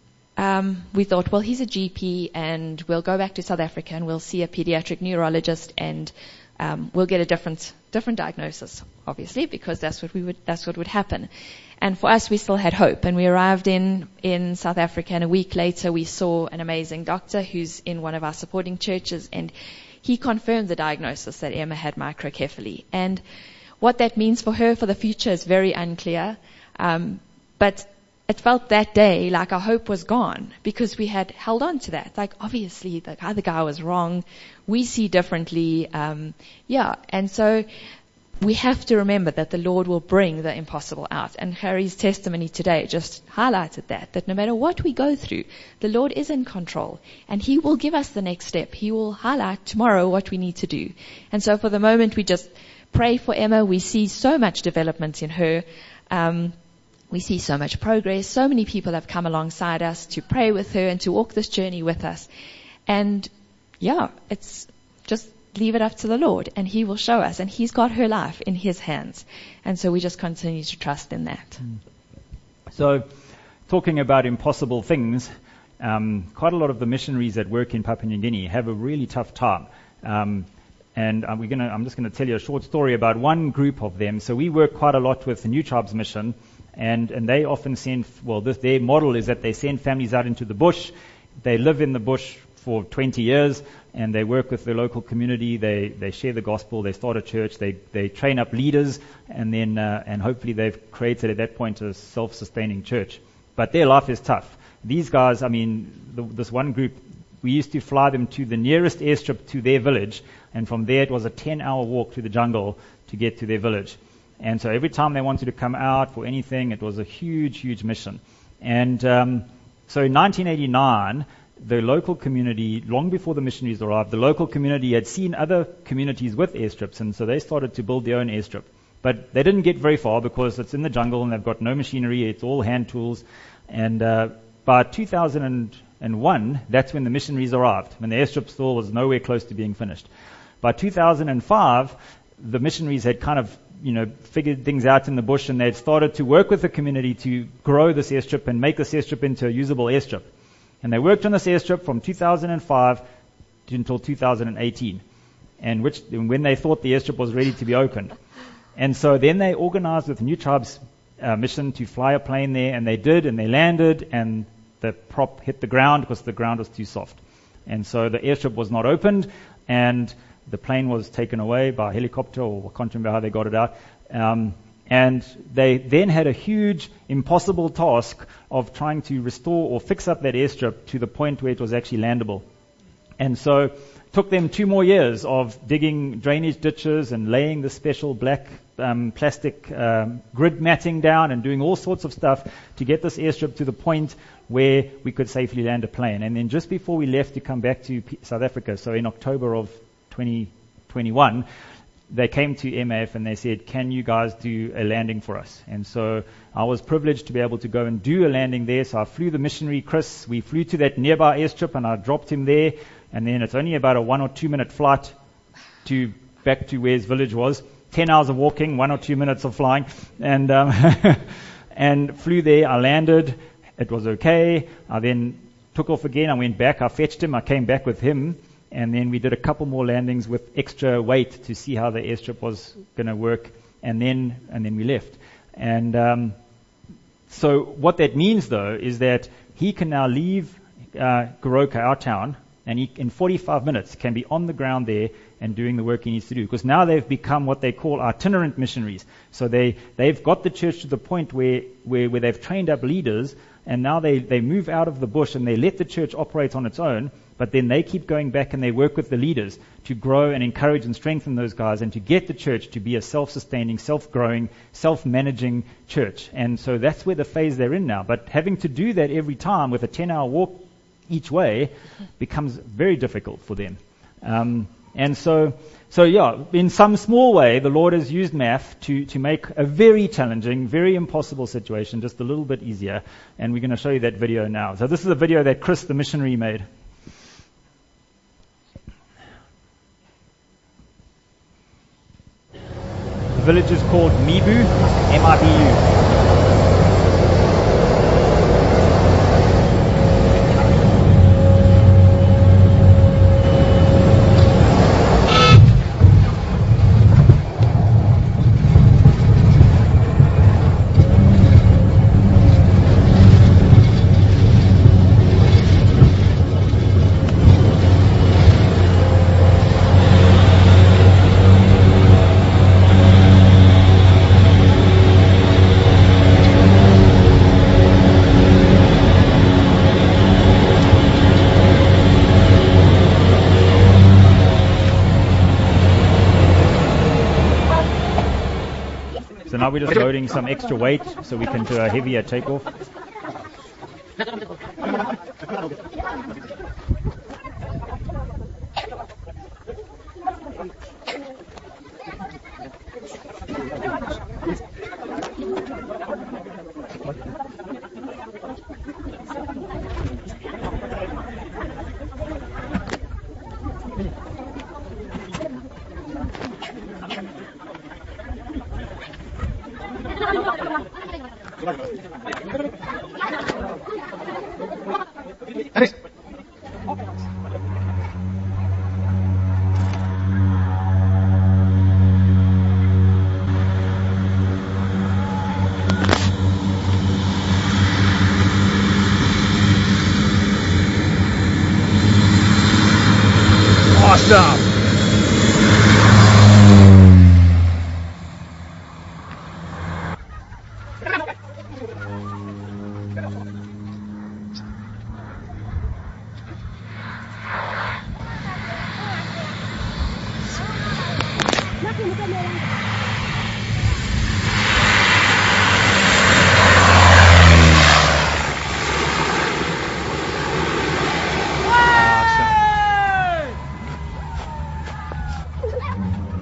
we thought, well, he's a GP, and we'll go back to South Africa and we'll see a pediatric neurologist, and we'll get a different diagnosis, obviously, because that's what would happen. And for us, we still had hope, and we arrived in South Africa, and a week later we saw an amazing doctor who's in one of our supporting churches, and he confirmed the diagnosis that Emma had microcephaly. And what that means for her for the future is very unclear, but it felt that day like our hope was gone, because we had held on to that. Like, obviously the other guy was wrong. We see differently. And so we have to remember that the Lord will bring the impossible out. And Harry's testimony today just highlighted that no matter what we go through, the Lord is in control, and He will give us the next step. He will highlight tomorrow what we need to do. And so for the moment, we just pray for Emma. We see so much development in her. We see so much progress. So many people have come alongside us to pray with her and to walk this journey with us. And it's just leave it up to the Lord, and He will show us. And He's got her life in His hands. And so we just continue to trust in that.
So, talking about impossible things, quite a lot of the missionaries that work in Papua New Guinea have a really tough time. And I'm just going to tell you a short story about one group of them. So we work quite a lot with the New Tribes Mission, and they often send, their model is that they send families out into the bush. They live in the bush for 20 years, and they work with the local community. They share the gospel. They start a church. They train up leaders, and then and hopefully they've created at that point a self-sustaining church. But their life is tough. These guys, this one group, we used to fly them to the nearest airstrip to their village, and from there it was a 10-hour walk through the jungle to get to their village. And so every time they wanted to come out for anything, it was a huge, huge mission. And So in 1989, the local community, long before the missionaries arrived, the local community had seen other communities with airstrips, and so they started to build their own airstrip. But they didn't get very far because it's in the jungle and they've got no machinery, it's all hand tools. And by 2001, that's when the missionaries arrived, when the airstrip still was nowhere close to being finished. By 2005, the missionaries had kind of, figured things out in the bush, and they'd started to work with the community to grow this airstrip and make this airstrip into a usable airstrip. And they worked on this airstrip from 2005 until 2018, and when they thought the airstrip was ready to be opened. And so then they organized with New Tribes mission to fly a plane there, and they did, and they landed, and the prop hit the ground because the ground was too soft. And so the airstrip was not opened, and the plane was taken away by helicopter, or I can't remember how they got it out. And they then had a huge, impossible task of trying to restore or fix up that airstrip to the point where it was actually landable. And so it took them 2 more years of digging drainage ditches and laying the special black plastic grid matting down and doing all sorts of stuff to get this airstrip to the point where we could safely land a plane. And then just before we left to come back to South Africa, so in October of 2021, they came to MAF and they said, can you guys do a landing for us? And so I was privileged to be able to go and do a landing there. So I flew the missionary, Chris. We flew to that nearby airstrip and I dropped him there. And then it's only about a 1 or 2 minute flight back to where his village was. 10 hours of walking, 1 or 2 minutes of flying. And, and flew there. I landed. It was okay. I then took off again. I went back. I fetched him. I came back with him. And then we did a couple more landings with extra weight to see how the airstrip was going to work, and then we left. And so what that means, though, is that he can now leave Goroka, our town, and he, in 45 minutes, can be on the ground there and doing the work he needs to do. Because now they've become what they call itinerant missionaries. So they've got the church to the point where they've trained up leaders, and now they move out of the bush and they let the church operate on its own. But then they keep going back and they work with the leaders to grow and encourage and strengthen those guys and to get the church to be a self-sustaining, self-growing, self-managing church. And so that's where the phase they're in now. But having to do that every time with a 10-hour walk each way becomes very difficult for them. And so yeah, in some small way, the Lord has used MAF to make a very challenging, very impossible situation just a little bit easier. And we're going to show you that video now. So this is a video that Chris, the missionary, made. The village is called Mibu, M-I-B-U. Now we're just loading some extra weight so we can do a heavier takeoff. Awesome!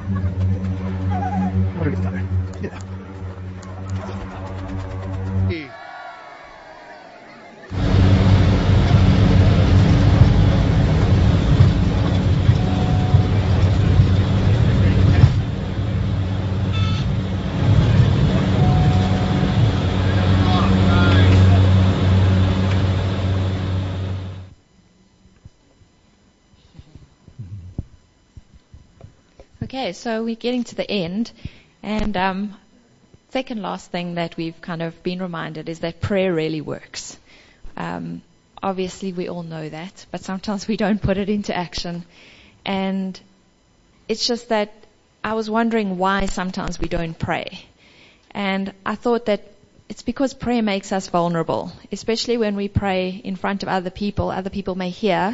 Okay, so we're getting to the end, and second last thing that we've kind of been reminded is that prayer really works. Obviously, we all know that, but sometimes we don't put it into action. And it's just that I was wondering why sometimes we don't pray. And I thought that it's because prayer makes us vulnerable, especially when we pray in front of other people. Other people may hear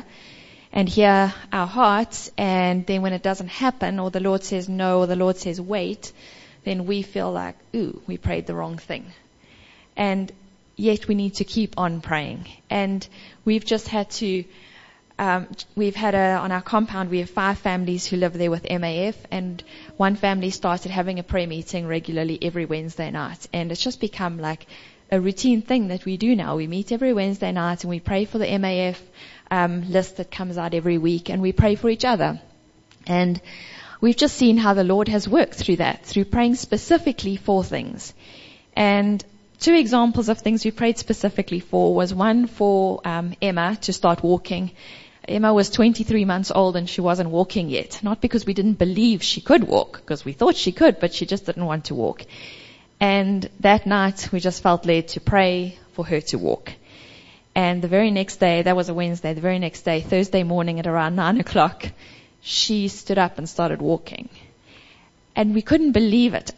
our hearts, and then when it doesn't happen, or the Lord says no, or the Lord says wait, then we feel like, ooh, we prayed the wrong thing. And yet we need to keep on praying. And we've just had to, on our compound, we have 5 families who live there with MAF, and one family started having a prayer meeting regularly every Wednesday night. And it's just become like a routine thing that we do now. We meet every Wednesday night and we pray for the MAF list that comes out every week, and we pray for each other. And we've just seen how the Lord has worked through that, through praying specifically for things. And 2 examples of things we prayed specifically for was one for Emma to start walking. Emma was 23 months old and she wasn't walking yet. Not because we didn't believe she could walk, because we thought she could, but she just didn't want to walk. And that night we just felt led to pray for her to walk. And the very next day, that was a Wednesday, the very next day, Thursday morning at around 9 o'clock, she stood up and started walking. And we couldn't believe it.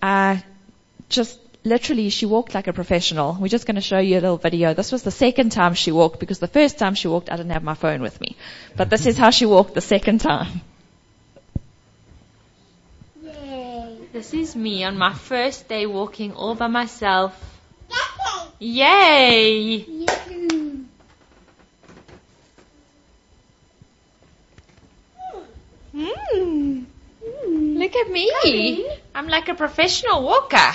Literally, she walked like a professional. We're just going to show you a little video. This was the second time she walked, because the first time she walked, I didn't have my phone with me. But this is how she walked the second time. Yay. This is me on my first day walking all by myself. Yay! Look at me. I'm like a professional walker.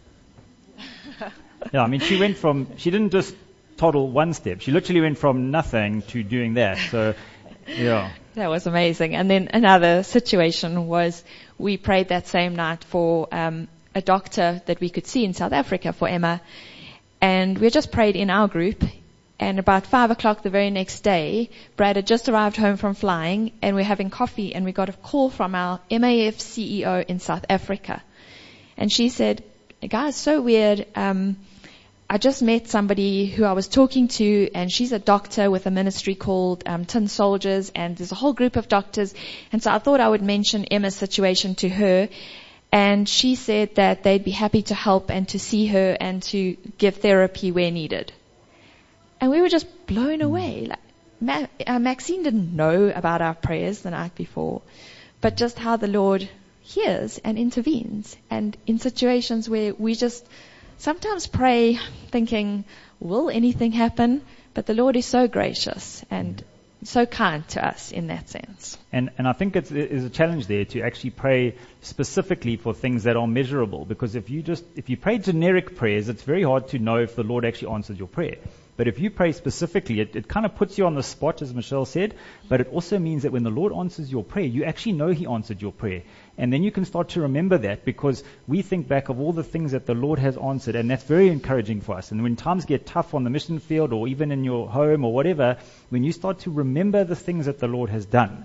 Yeah, I mean, she didn't just toddle one step. She literally went from nothing to doing that. So, yeah.
That was amazing. And then another situation was we prayed that same night for a doctor that we could see in South Africa for Emma. And we just prayed in our group. And about 5 o'clock the very next day, Brad had just arrived home from flying, and we're having coffee, and we got a call from our MAF CEO in South Africa. And she said, guys, so weird. I just met somebody who I was talking to, and she's a doctor with a ministry called Tin Soldiers, and there's a whole group of doctors. And so I thought I would mention Emma's situation to her. And she said that they'd be happy to help and to see her and to give therapy where needed. And we were just blown away. Like, Maxine didn't know about our prayers the night before, but just how the Lord hears and intervenes. And in situations where we just sometimes pray thinking, will anything happen? But the Lord is so gracious and so kind to us in that sense.
And I think it's a challenge there to actually pray specifically for things that are measurable, because if you pray generic prayers, it's very hard to know if the Lord actually answers your prayer. But if you pray specifically, it kind of puts you on the spot, as Michelle said, but it also means that when the Lord answers your prayer, you actually know He answered your prayer. And then you can start to remember that, because we think back of all the things that the Lord has answered, and that's very encouraging for us. And when times get tough on the mission field or even in your home or whatever, when you start to remember the things that the Lord has done,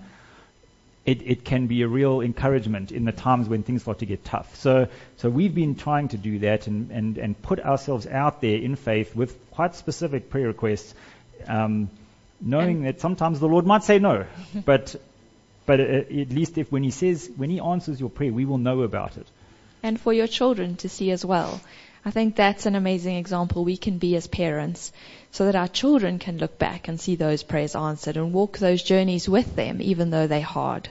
it can be a real encouragement in the times when things start to get tough. So we've been trying to do that and put ourselves out there in faith with quite specific prayer requests, knowing that sometimes the Lord might say no, but at least when He answers your prayer, we will know about it.
And for your children to see as well. I think that's an amazing example we can be as parents, so that our children can look back and see those prayers answered and walk those journeys with them, even though they're hard.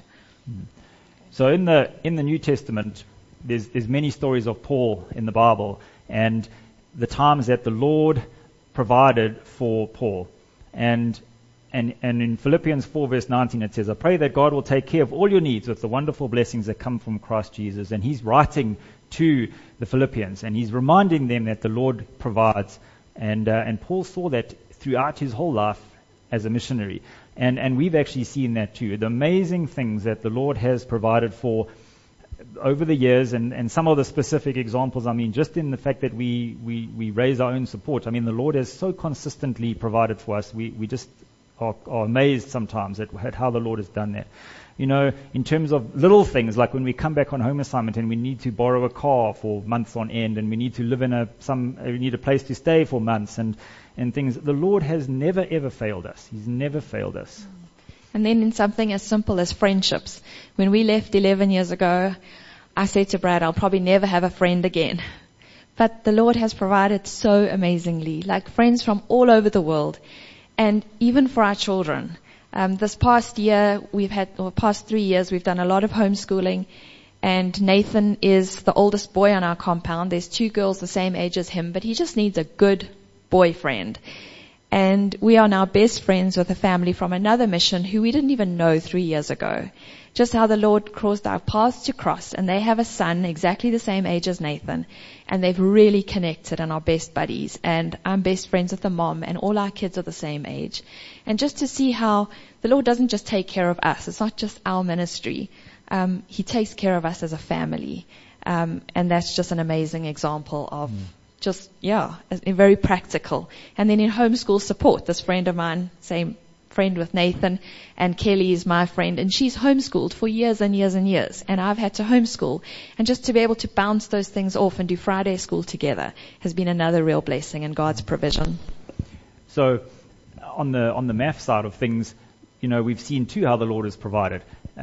So in the New Testament, there's many stories of Paul in the Bible, and the times that the Lord provided for Paul. And And in Philippians 4 verse 19 it says, I pray that God will take care of all your needs with the wonderful blessings that come from Christ Jesus. And he's writing to the Philippians and he's reminding them that the Lord provides. And Paul saw that throughout his whole life as a missionary. And we've actually seen that too. The amazing things that the Lord has provided for over the years, and some of the specific examples, I mean, just in the fact that we raise our own support. I mean, the Lord has so consistently provided for us. We just are amazed sometimes at how the Lord has done that. You know, in terms of little things, like when we come back on home assignment and we need to borrow a car for months on end, and we need to live in we need a place to stay for months and things. The Lord has never ever failed us. He's never failed us.
And then in something as simple as friendships. When we left 11 years ago, I said to Brad, I'll probably never have a friend again. But the Lord has provided so amazingly, like friends from all over the world. And even for our children. This past year, past 3 years, we've done a lot of homeschooling. And Nathan is the oldest boy on our compound. There's 2 girls the same age as him, but he just needs a good boyfriend. And we are now best friends with a family from another mission who we didn't even know 3 years ago. Just how the Lord caused our paths to cross, and they have a son exactly the same age as Nathan, and they've really connected and are best buddies. And I'm best friends with the mom, and all our kids are the same age. And just to see how the Lord doesn't just take care of us, it's not just our ministry. He takes care of us as a family, and that's just an amazing example of very practical. And then in homeschool support, this friend of mine, same friend with Nathan, and Kelly is my friend, and she's homeschooled for years and years and years, and I've had to homeschool. And just to be able to bounce those things off and do Friday school together has been another real blessing in God's provision.
So on the math side of things, you know, we've seen too how the Lord has provided.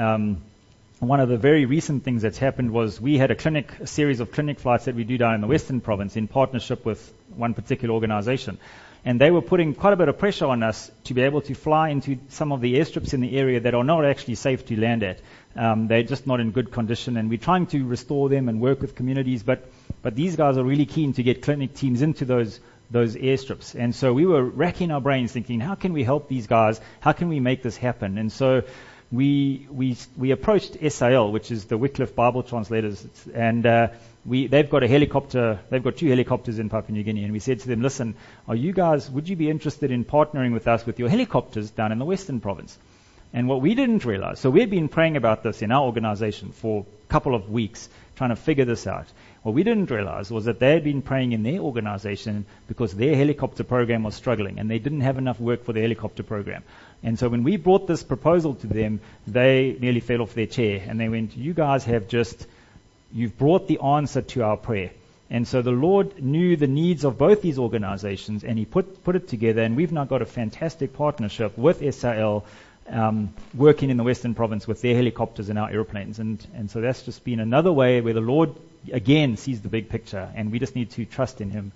One of the very recent things that's happened was we had a series of clinic flights that we do down in the Western Province in partnership with one particular organization. And they were putting quite a bit of pressure on us to be able to fly into some of the airstrips in the area that are not actually safe to land at. They're just not in good condition, and we're trying to restore them and work with communities. But these guys are really keen to get clinic teams into those airstrips. And so we were racking our brains thinking, how can we help these guys? How can we make this happen? And so we approached SAL, which is the Wycliffe Bible Translators, and they've got a helicopter. They've got 2 helicopters in Papua New Guinea, and we said to them, listen, would you be interested in partnering with us with your helicopters down in the Western Province? And what we didn't realize, so we'd been praying about this in our organization for a couple of weeks, trying to figure this out. What we didn't realize was that they had been praying in their organization because their helicopter program was struggling, and they didn't have enough work for the helicopter program. And so when we brought this proposal to them, they nearly fell off their chair, and they went, you guys you've brought the answer to our prayer. And so the Lord knew the needs of both these organizations, and He put it together, and we've now got a fantastic partnership with SAL, working in the Western Province with their helicopters and our airplanes. And so that's just been another way where the Lord, again, sees the big picture, and we just need to trust in Him.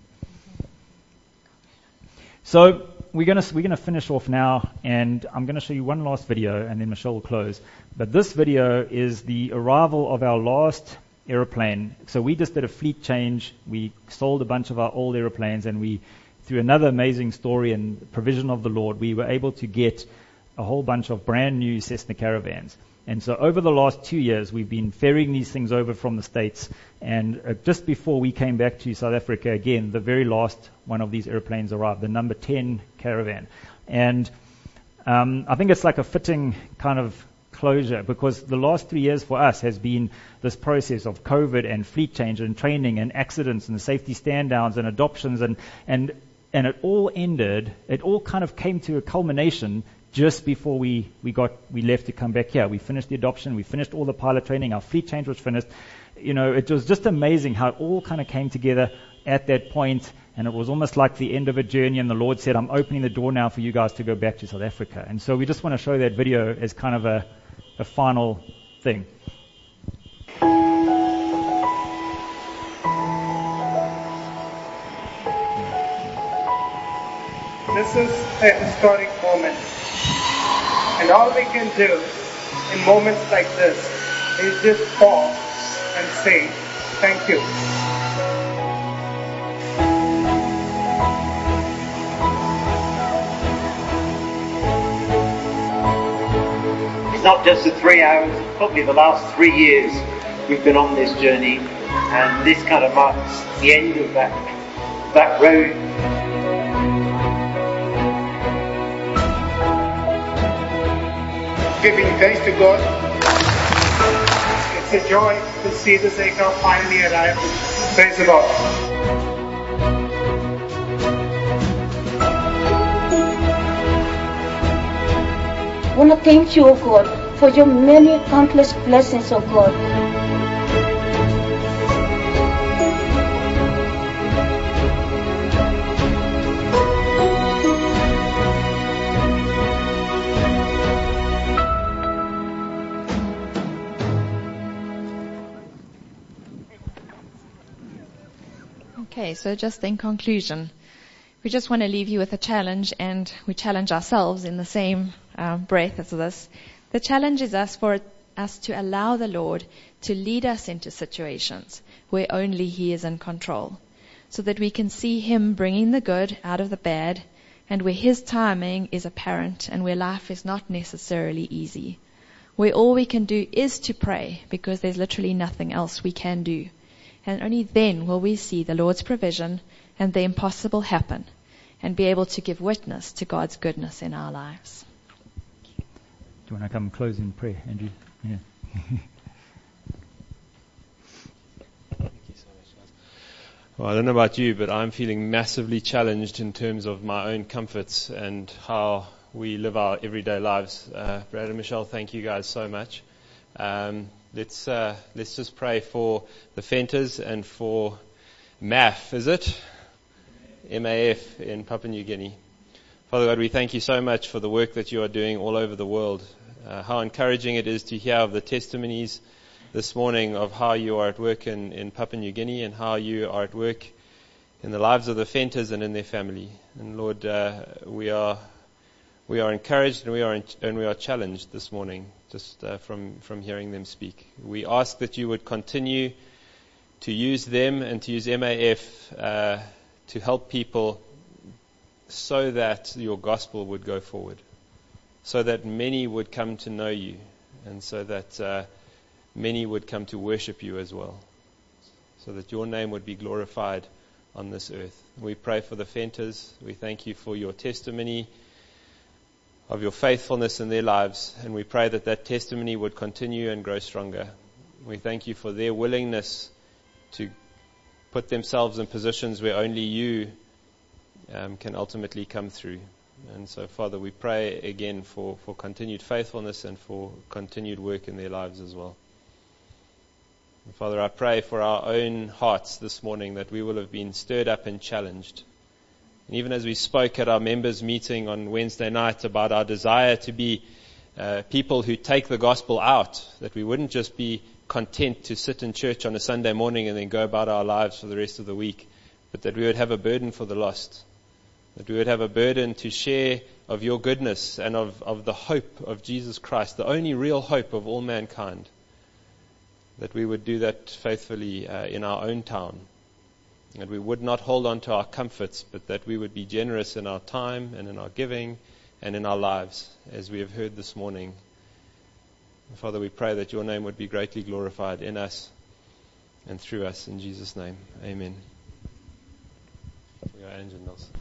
So we're gonna finish off now, and I'm gonna show you one last video, and then Michelle will close. But this video is the arrival of our last aeroplane. So we just did a fleet change. We sold a bunch of our old airplanes, and through another amazing story and provision of the Lord, we were able to get a whole bunch of brand new Cessna Caravans. And so over the last 2 years, we've been ferrying these things over from the States. And just before we came back to South Africa again, the very last one of these airplanes arrived, the number 10 Caravan. And I think it's like a fitting kind of closure, because the last 3 years for us has been this process of COVID and fleet change and training and accidents and safety stand downs and adoptions, and it all ended. It all kind of came to a culmination just before we left to come back here. We finished the adoption, we finished all the pilot training, our fleet change was finished. You know, it was just amazing how it all kind of came together at that point, and it was almost like the end of a journey, and the Lord said, I'm opening the door now for you guys to go back to South Africa. And so we just want to show that video as kind of a final thing.
This is a historic moment. And all we can do in moments like this is just pause and say, thank you.
not just the 3 hours, probably the last 3 years we've been on this journey, and this kind of marks the end of that road.
Giving thanks to God. It's a joy to see this aircraft finally arrive. Praise the Lord.
I want to thank you, O God, for your many countless blessings, O God.
Okay, so just in conclusion, we just want to leave you with a challenge, and we challenge ourselves in the same breath as this. The challenge is for us to allow the Lord to lead us into situations where only He is in control, so that we can see Him bringing the good out of the bad, and where His timing is apparent and where life is not necessarily easy, where all we can do is to pray, because there's literally nothing else we can do. And only then will we see the Lord's provision and the impossible happen, and be able to give witness to God's goodness in our lives.
Do you want to come close in prayer, Andrew? Yeah.
Thank you so much, guys. Well, I don't know about you, but I'm feeling massively challenged in terms of my own comforts and how we live our everyday lives. Brad and Michelle, thank you guys so much. Let's just pray for the Fentas and for MAF, is it? MAF in Papua New Guinea. Father God, we thank you so much for the work that you are doing all over the world. How encouraging it is to hear of the testimonies this morning of how you are at work in Papua New Guinea, and how you are at work in the lives of the Fentas and in their family. And Lord, we are encouraged and we are challenged this morning just from hearing them speak. We ask that you would continue to use them and to use MAF to help people, so that your gospel would go forward, so that many would come to know you, and so that many would come to worship you as well, so that your name would be glorified on this earth. We pray for the Fentas. We thank you for your testimony of your faithfulness in their lives, and we pray that that testimony would continue and grow stronger. We thank you for their willingness to put themselves in positions where only you can ultimately come through. And so, Father, we pray again for continued faithfulness and for continued work in their lives as well. And Father, I pray for our own hearts this morning that we will have been stirred up and challenged. And even as we spoke at our members' meeting on Wednesday night about our desire to be people who take the gospel out, that we wouldn't just be content to sit in church on a Sunday morning and then go about our lives for the rest of the week, but that we would have a burden for the lost, that we would have a burden to share of your goodness and of the hope of Jesus Christ, the only real hope of all mankind, that we would do that faithfully in our own town, that we would not hold on to our comforts, but that we would be generous in our time and in our giving and in our lives, as we have heard this morning. Father, we pray that your name would be greatly glorified in us and through us. In Jesus' name, amen. We are Angel Nelson.